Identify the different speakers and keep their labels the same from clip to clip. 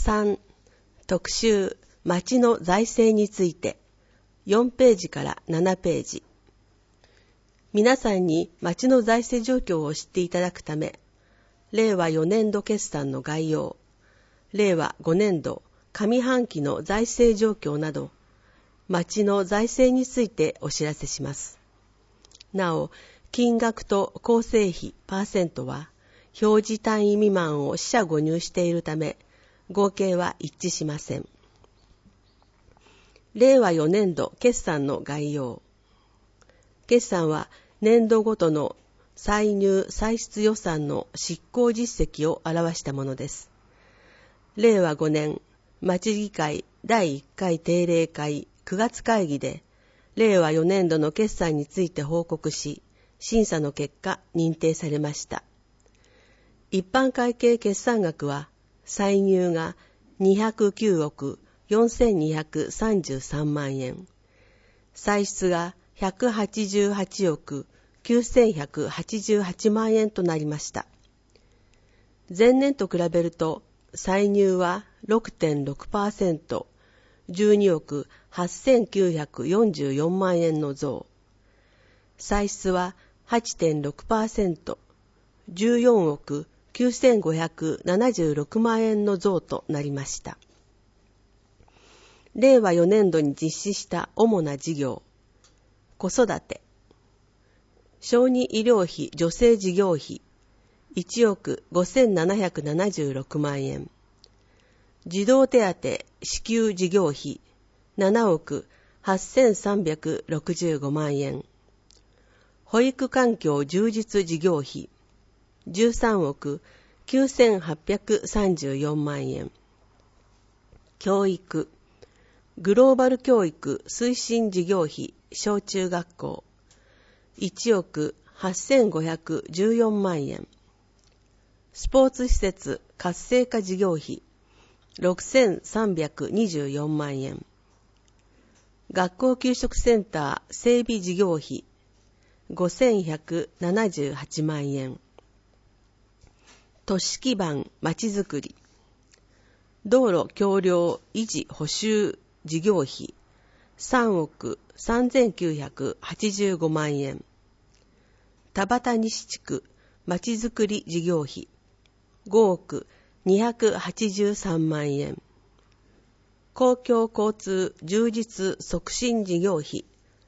Speaker 1: 3、特集町の財政について4ページから7ページ。皆さんに町の財政状況を知っていただくため、令和4年度決算の概要、令和5年度上半期の財政状況など、町の財政についてお知らせします。なお、金額と構成比パーセントは、表示単位未満を四捨五入しているため、合計は一致しません。令和4年度決算の概要。決算は年度ごとの歳入歳出予算の執行実績を表したものです。令和5年町議会第1回定例会9月会議で、令和4年度の決算について報告し、審査の結果認定されました。一般会計決算額は、歳入が209億4233万円、歳出が188億9188万円となりました。前年と比べると、歳入は 6.6%、12億8944万円の増。歳出は 8.6%、14億9576万円の増となりました。令和4年度に実施した主な事業、子育て、小児医療費助成事業費1億5776万円、児童手当支給事業費7億8365万円、保育環境充実事業費13億9834万円、教育、グローバル教育推進事業費小中学校1億8514万円、スポーツ施設活性化事業費6324万円、学校給食センター整備事業費5178万円、都市基盤まちづくり、道路橋梁維持補修事業費3億3985万円、田端西地区まちづくり事業費5億283万円、公共交通充実促進事業費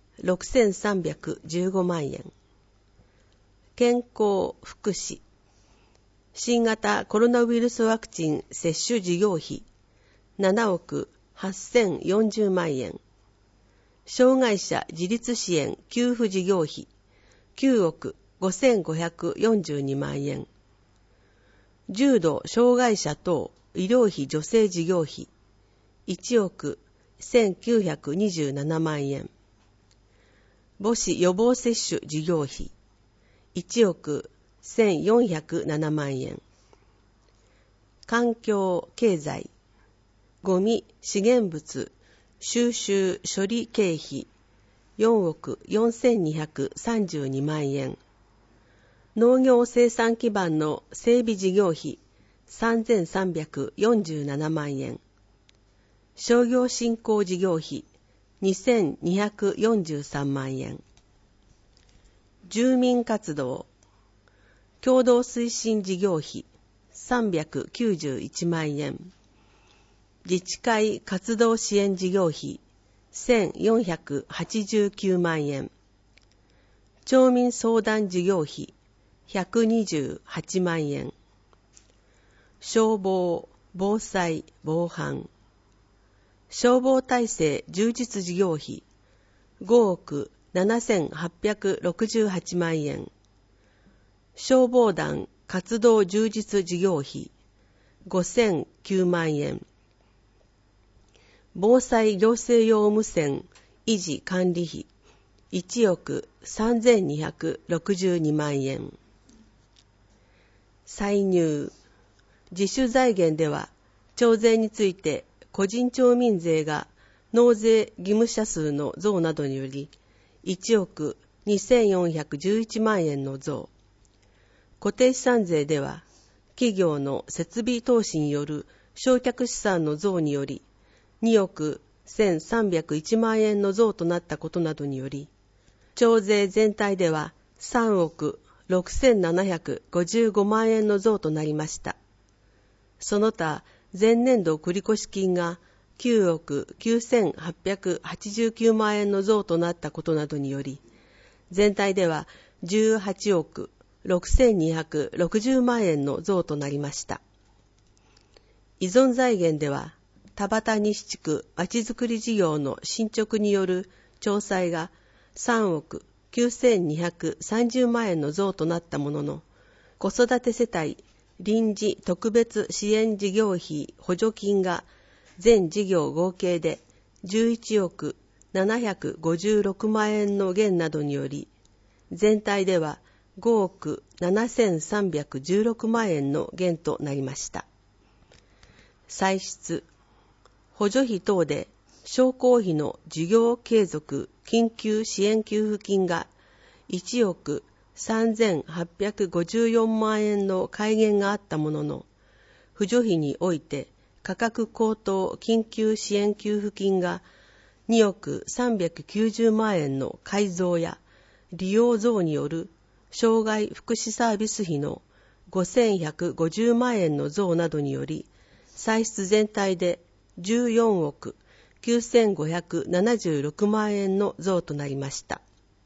Speaker 1: 6315万円、健康福祉、新型コロナウイルスワクチン接種事業費7億8040万円、障害者自立支援給付事業費9億5542万円、重度障害者等医療費助成事業費1億1927万円、母子予防接種事業費1億1407万円、環境経済ゴミ資源物収集処理経費4億4232万円、農業生産基盤の整備事業費3347万円、商業振興事業費2243万円、住民活動共同推進事業費391万円、自治会活動支援事業費1489万円、町民相談事業費128万円、消防、防災、防犯、消防体制充実事業費5億7868万円、消防団活動充実事業費5009万円、防災行政用無線維持管理費1億3262万円。歳入。自主財源では、徴税について個人町民税が納税義務者数の増などにより、1億2411万円の増。固定資産税では、企業の設備投資による償却資産の増により2億1301万円の増となったことなどにより、徴税全体では3億6755万円の増となりました。その他、前年度繰越金が9億9889万円の増となったことなどにより、全体では18億6260万円の増となりました。依存財源では、田端西地区まちづくり事業の進捗による徴載が3億9230万円の増となったものの、子育て世帯臨時特別支援事業費補助金が全事業合計で11億756万円の減などにより、全体では5億7316万円の減となりました。歳出、補助費等で商工費の事業継続緊急支援給付金が1億3854万円の改減があったものの、扶助費において価格高騰緊急支援給付金が2億390万円の改増や利用増による障害福祉サービス費の5150万円の増などにより、歳出全体で14億9576万円の増となりました。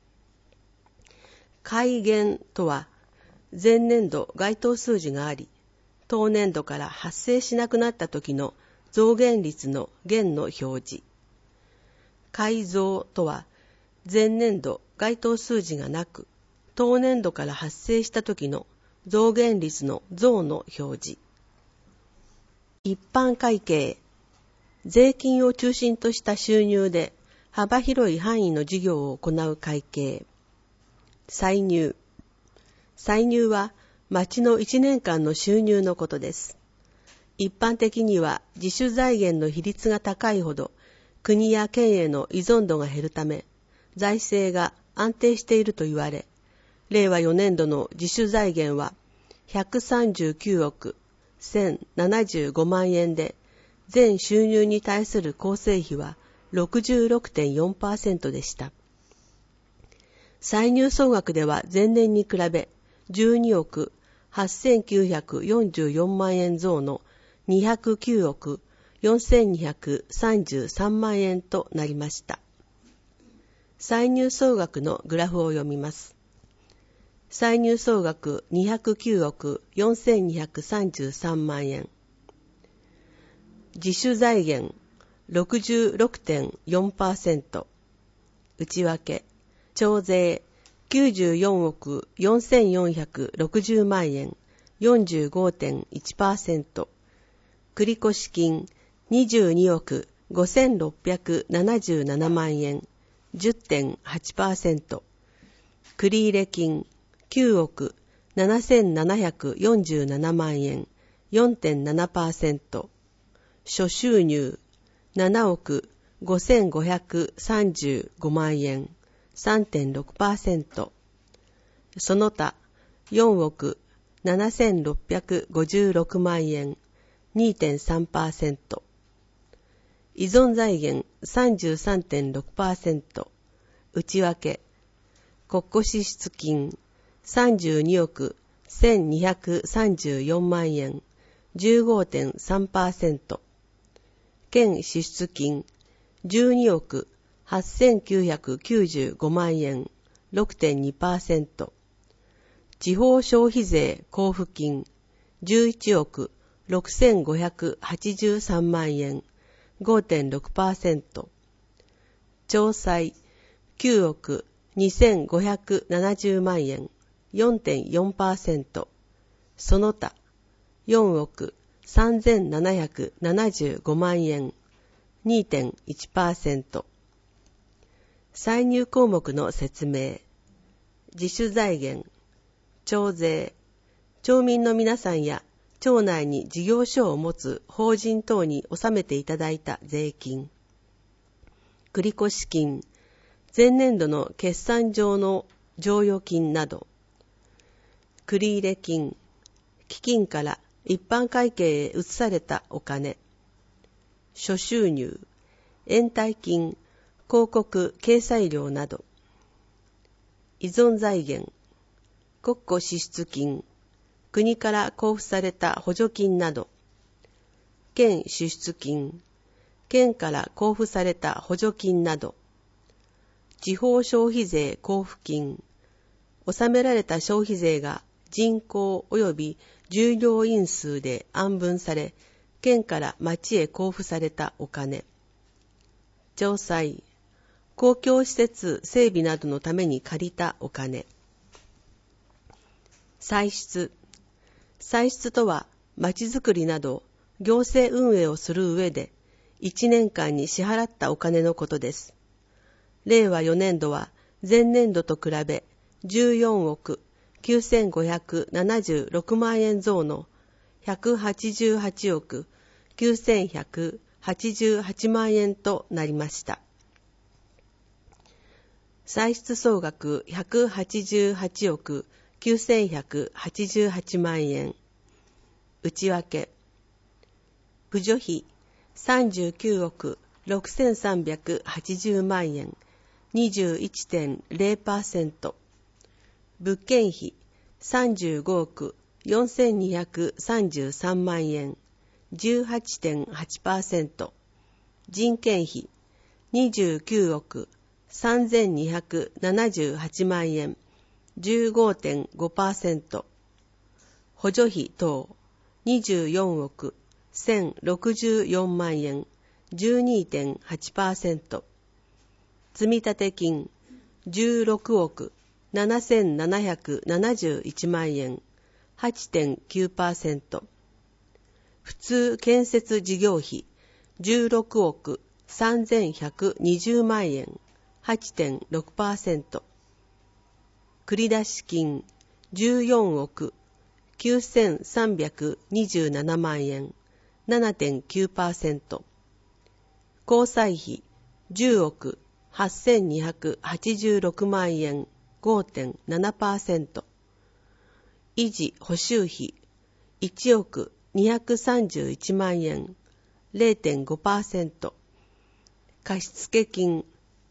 Speaker 1: 改減とは、前年度該当数字があり、当年度から発生しなくなった時の増減率の減の表示。改増とは、前年度該当数字がなく、当年度から発生した時の増減率の増の表示。一般会計、税金を中心とした収入で幅広い範囲の事業を行う会計。歳入。歳入は町の1年間の収入のことです。一般的には自主財源の比率が高いほど国や県への依存度が減るため、財政が安定していると言われ、令和4年度の自主財源は139億1075万円で、全収入に対する構成比は 66.4% でした。歳入総額では前年に比べ12億8944万円増の209億4233万円となりました。歳入総額のグラフを読みます。歳入総額209億4233万円。自主財源 66.4%。内訳、徴税94億4460万円 45.1%。繰越金22億5677万円 10.8%。繰入金9億7747万円 4.7%。諸収入7億5535万円 3.6%。その他4億7656万円 2.3%。依存財源 33.6%。内訳、国庫支出金32億1234万円 15.3%。県支出金12億8995万円 6.2%。地方消費税交付金11億6583万円 5.6%。徴歳9億2570万円 4.4%。その他4億3775万円 2.1%。歳入項目の説明。自主財源、徴税、町民の皆さんや町内に事業所を持つ法人等に納めていただいた税金。繰越金、前年度の決算上の剰余金など。繰入金、基金から一般会計へ移されたお金、諸収入、延滞金、広告掲載料など、依存財源、国庫支出金、国から交付された補助金など、県支出金、県から交付された補助金など、地方消費税交付金、納められた消費税が人口及び従業員数で案分され、県から町へ交付されたお金、徴歳、公共施設整備などのために借りたお金、歳出。歳出とは、町づくりなど行政運営をする上で、1年間に支払ったお金のことです。令和4年度は前年度と比べ14億9576万円増の188億9188万円となりました。歳出総額188億9188万円。内訳。扶助費39億6380万円。21.0%。物件費35億4233万円。18.8%。人件費29億3278万円。15.5%。補助費等24億1064万円。12.8%。積立金16億7771万円。8.9%。普通建設事業費16億3120万円。8.6%。繰出金14億9327万円。7.9%。交際費10億8286万円。5.7%。維持補修費1億231万円。0.5%。貸付金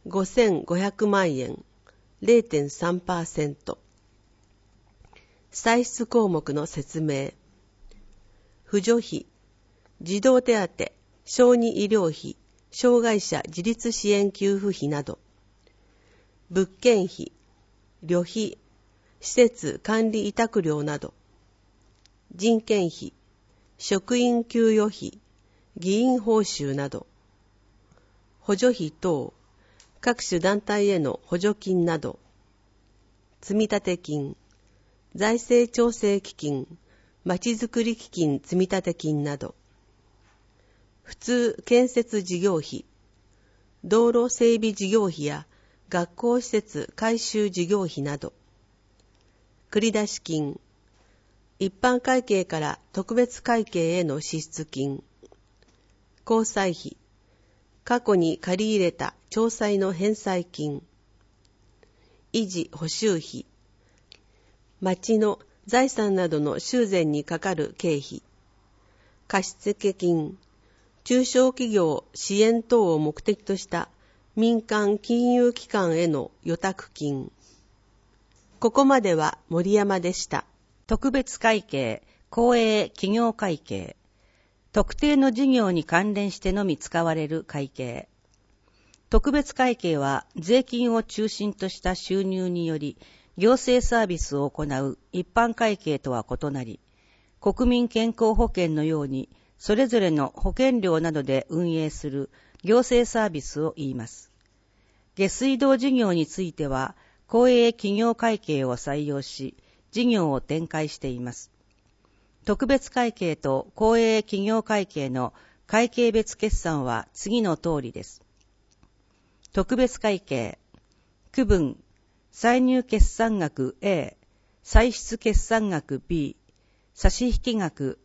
Speaker 1: 5500万円。0.3%。歳出項目の説明。扶助費、児童手当、小児医療費、障害者自立支援給付費など。物件費、旅費、施設管理委託料など。人件費、職員給与費、議員報酬など。補助費等、各種団体への補助金など。積立金、財政調整基金、まちづくり基金積立金など。普通建設事業費、道路整備事業費や学校施設改修事業費など。繰出金、一般会計から特別会計への支出金。交際費、過去に借り入れた町債の返済金。維持補修費、町の財産などの修繕にかかる経費。貸付金、中小企業支援等を目的とした民間金融機関への予託金。ここまでは森山でした。
Speaker 2: 特別会計、公営企業会計。特定の事業に関連してのみ使われる会計。特別会計は税金を中心とした収入により行政サービスを行う一般会計とは異なり、国民健康保険のようにそれぞれの保険料などで運営する行政サービスを言います。下水道事業については公営企業会計を採用し、事業を展開しています。特別会計と公営企業会計の会計別決算は次の通りです。特別会計、区分、歳入決算額 A、歳出決算額 B、差引額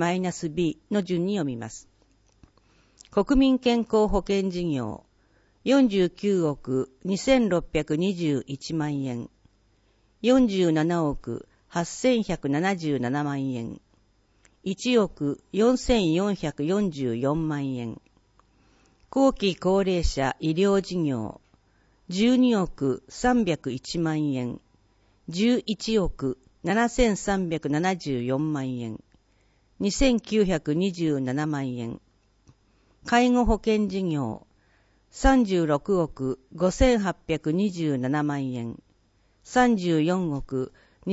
Speaker 2: A-B の順に読みます。国民健康保険事業、49億2621万円、47億8177万円。 1億4444万円。後期高齢者医療事業12億301万円。11億7374万円。2927万円。介護保険事業36億5827万円。34億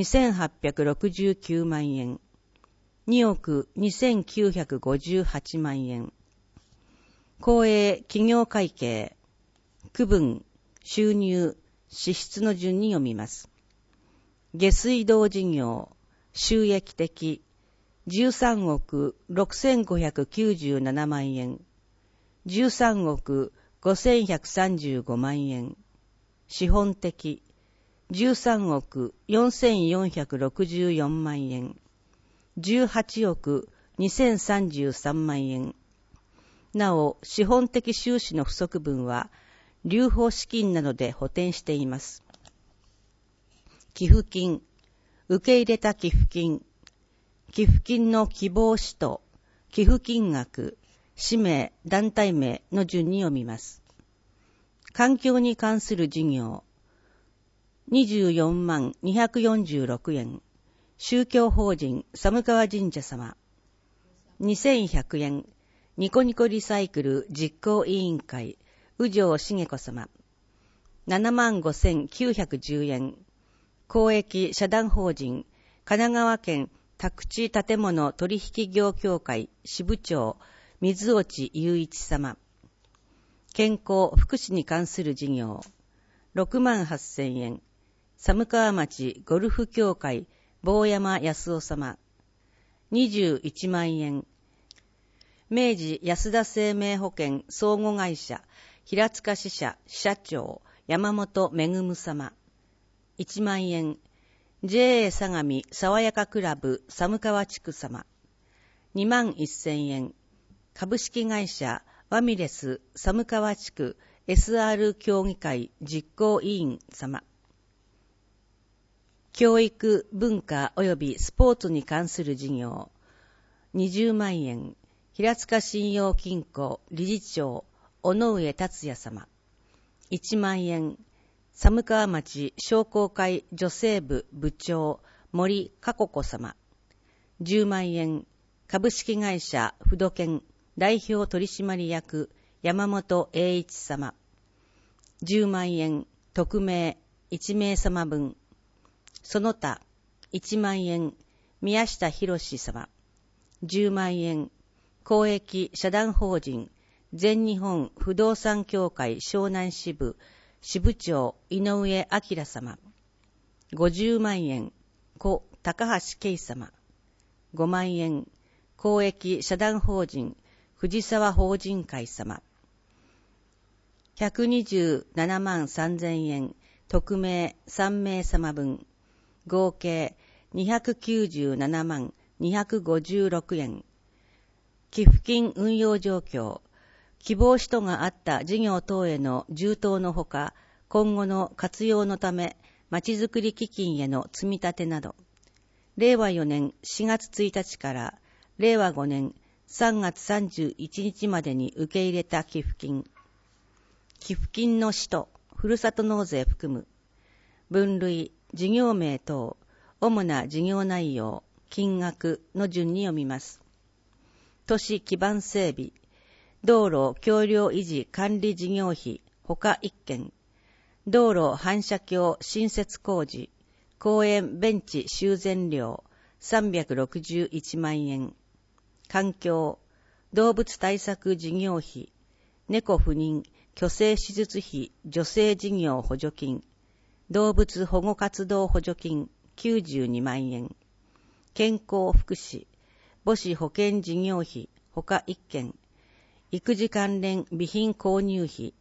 Speaker 2: 2869万円。2億2958万円。公営企業会計、区分、収入、支出の順に読みます。下水道事業、収益的、13億6597万円。13億5135万円。資本的、13億4464万円。18億2033万円。なお、資本的収支の不足分は、留保資金などで補填しています。寄付金、受け入れた寄付金、寄付金の希望使途、寄付金額、氏名、団体名の順に読みます。環境に関する事業、24万246円。宗教法人寒川神社様。2100円。ニコニコリサイクル実行委員会、宇城茂子様。75,910円。公益社団法人、神奈川県宅地建物取引業協会支部長、水落雄一様。健康福祉に関する事業、68,000円。寒川町ゴルフ協会、坊山康夫様。21万円。明治安田生命保険相互会社、平塚支社社長、山本めぐむ様。1万円。JA 相模爽やかクラブ寒川地区様。21,000円。株式会社ワミレス寒川地区 SR 協議会実行委員様。教育、文化及びスポーツに関する事業、20万円。平塚信用金庫理事長、尾上達也様。1万円。寒川町商工会女性部部長、森佳子子様。10万円。株式会社不土建代表取締役、山本栄一様。10万円。匿名、1名様分。その他、1万円。宮下博様。10万円。公益社団法人、全日本不動産協会湘南支部、支部長、井上明様。50万円。故高橋圭様。5万円。公益社団法人、藤沢法人会様。127万3000円。匿名3名様分。合計297万256円。寄付金運用状況、希望使途があった事業等への充当のほか、今後の活用のため、まちづくり基金への積み立てなど、令和4年4月1日から令和5年3月31日までに受け入れた寄付金、寄付金の使途、ふるさと納税含む、分類、事業名等、主な事業内容、金額の順に読みます。都市基盤整備、道路橋梁維持管理事業費、他1件、道路反射鏡新設工事、公園ベンチ修繕料、361万円、環境、動物対策事業費、猫不妊、去勢手術費助成事業補助金、動物保護活動補助金92万円、健康福祉、母子保険事業費、他1件、育児関連備品購入費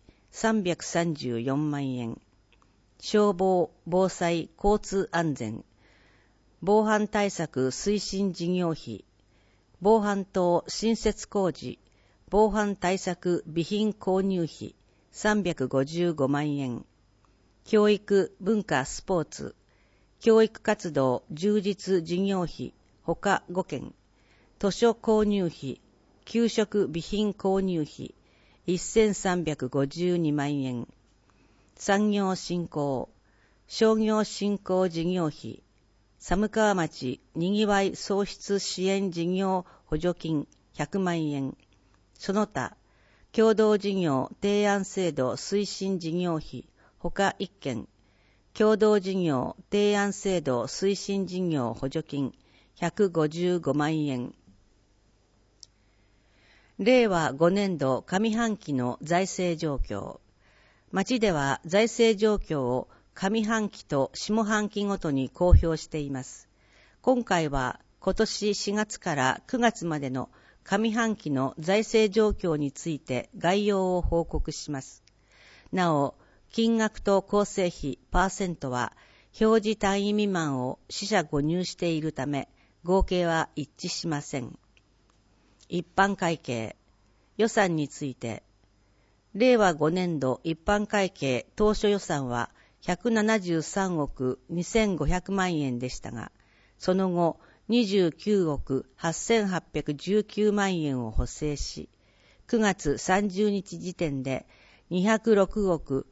Speaker 2: 334万円、消防、防災、交通安全、防犯対策推進事業費、防犯灯新設工事、防犯対策備品購入費355万円、教育、文化、スポーツ、教育活動充実事業費、他5件、 図書購入費、給食備品購入費、1352万円。産業振興、商業振興事業費、寒川町にぎわい創出支援事業補助金100万円。その他、共同事業提案制度推進事業費、他1件、共同事業提案制度推進事業補助金155万円。令和5年度上半期の財政状況。町では財政状況を上半期と下半期ごとに公表しています。今回は今年4月から9月までの上半期の財政状況について概要を報告します。なお、金額と構成費パーセントは表示単位未満を四捨五入しているため合計は一致しません。一般会計、予算について、令和5年度一般会計当初予算は173億2500万円でしたが、その後29億8819万円を補正し、9月30日時点で206億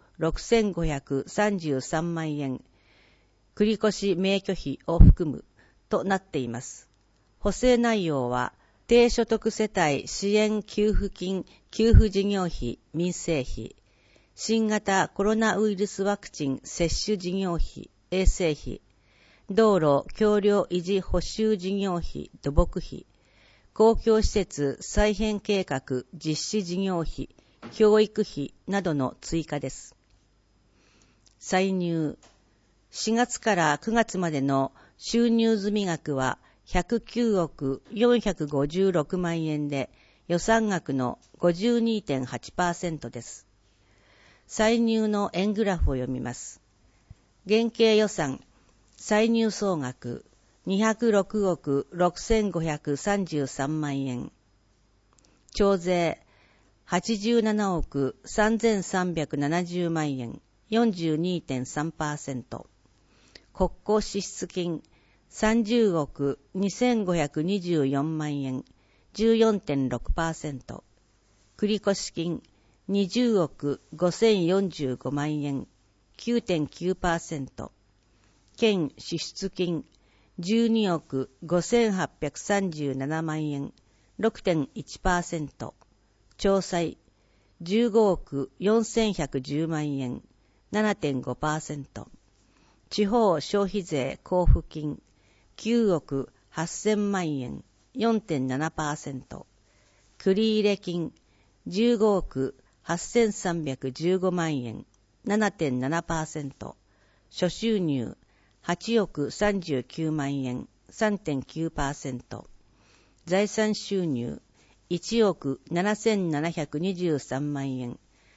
Speaker 2: 6533万円、繰越名拠費を含むとなっています。補正内容は、低所得世帯支援給付金給付事業費民生費、新型コロナウイルスワクチン接種事業費衛生費、道路橋梁維持補修事業費土木費、公共施設再編計画実施事業費教育費などの追加です。歳入、4月から9月までの収入済額は109億456万円で予算額の 52.8% です。歳入の円グラフを読みます。現計予算、歳入総額206億6533万円。徴税87億3370万円 42.3%。国庫支出金30億2524万円 14.6%。繰越金20億5045万円 9.9%。県支出金12億5837万円 6.1%。徴歳15億4110万円 7.5%。地方消費税交付金9億8000万円 4.7%。繰入金15億8315万円 7.7%。諸収入8億39万円 3.9%。財産収入1億7723万円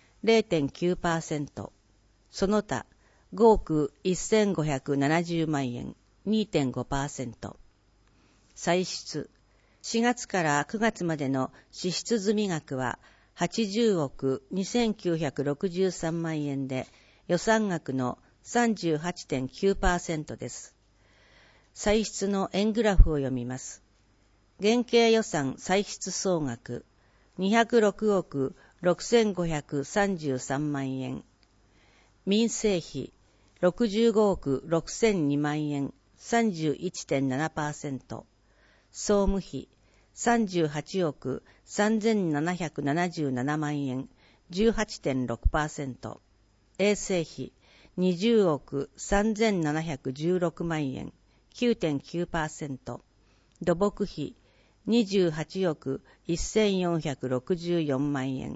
Speaker 2: 0.9%。その他5億1570万円 2.5%。歳出、4月から9月までの支出済額は80億2963万円で予算額の 38.9% です。歳出の円グラフを読みます。現計予算歳出総額206億6533万円。民生費65億6002万円 31.7%。総務費38億3777万円 18.6%。衛生費20億3716万円 9.9%。土木費28億1464万円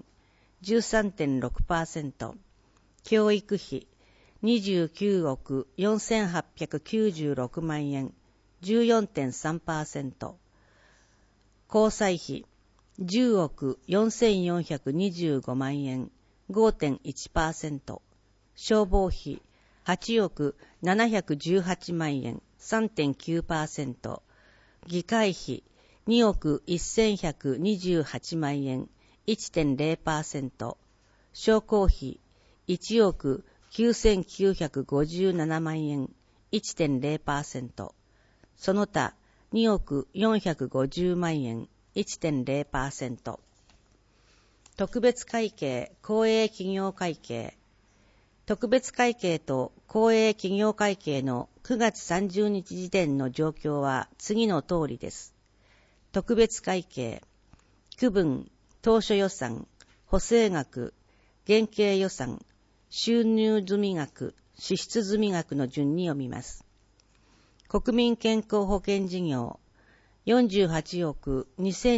Speaker 2: 13.6%。教育費29億4896万円 14.3%。交際費10億4425万円 5.1%。消防費8億718万円 3.9%。議会費2億1128万円 1.0%。商工費1億9957万円 1.0%。その他 2億450万円 1.0%。特別会計公営企業会計。特別会計と公営企業会計の9月30日時点の状況は次の通りです。特別会計、区分、当初予算、補正額、現計予算、収入済額、支出済額の順に読みます。国民健康保険事業、48億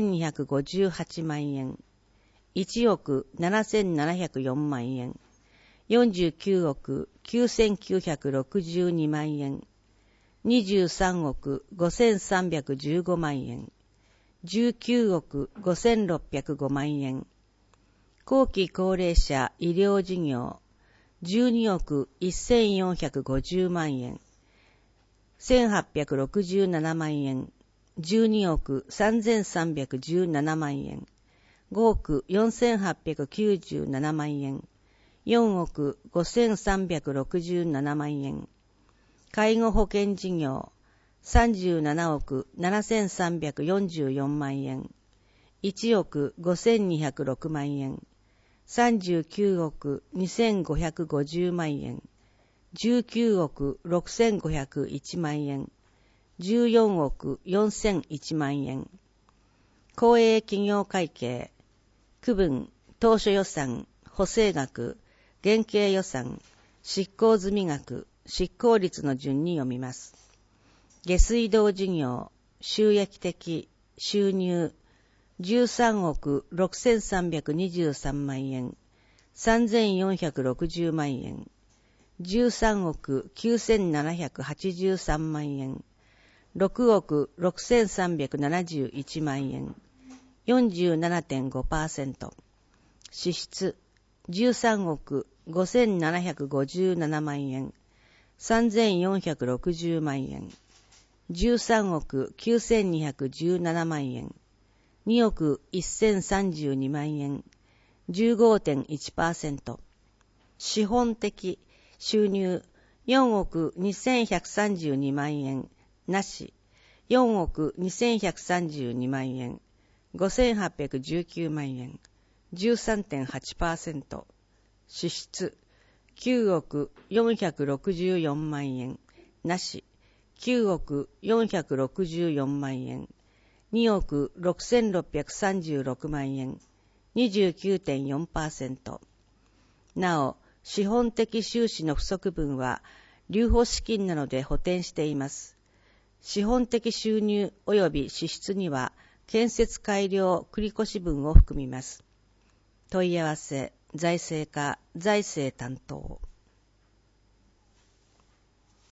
Speaker 2: 2258万円、1億7704万円、49億9962万円、23億5315万円、19億5605万円、後期高齢者医療事業、12億1450万円、1867万円、12億3317万円、5億4897万円、4億5367万円、介護保険事業、37億7344万円、1億5206万円、39億2550万円、19億6501万円、14億4001万円、公営企業会計、区分、当初予算、補正額、現計予算、執行済額、執行率の順に読みます。下水道事業、収益的、収入、13億6323万円、3460万円、13億9783万円、6億6371万円、47.5%、支出、13億5757万円、3460万円、13億9217万円、2億1032万円、15.1%、資本的収入4億2132万円、なし、4億2132万円、5819万円、13.8%、支出9億464万円、なし、9億464万円、2億6636万円、29.4%。なお、資本的収支の不足分は、留保資金なので補填しています。資本的収入及び支出には、建設改良繰越分を含みます。問い合わせ、財政課、財政担当。